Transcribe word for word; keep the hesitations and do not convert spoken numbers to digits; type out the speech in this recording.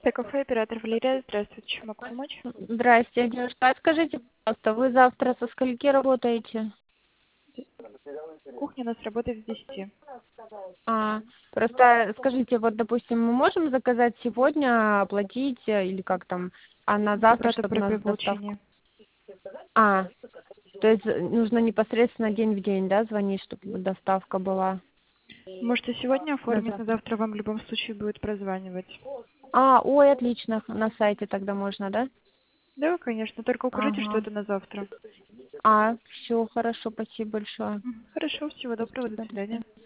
Кафе, оператор Валерия. Здравствуйте, чем могу помочь? Здрасте, девушка. А скажите, пожалуйста, вы завтра со скольки работаете? Кухня у нас работает с десяти. А, просто скажите, вот, допустим, мы можем заказать сегодня, оплатить э, или как там, а на Какая завтра, дата чтобы у нас просьбы доставку? получения? А, то есть э, нужно непосредственно день в день, да, звонить, чтобы доставка была Можете сегодня на оформить, но завтра? завтра вам в любом случае будет прозванивать. А, ой, отлично, на сайте тогда можно, да? Да, конечно, только укажите, что Ага. это на завтра. А, все, хорошо, спасибо большое. Мгм. Хорошо, всего доброго, до Спасибо, до свидания. свидания.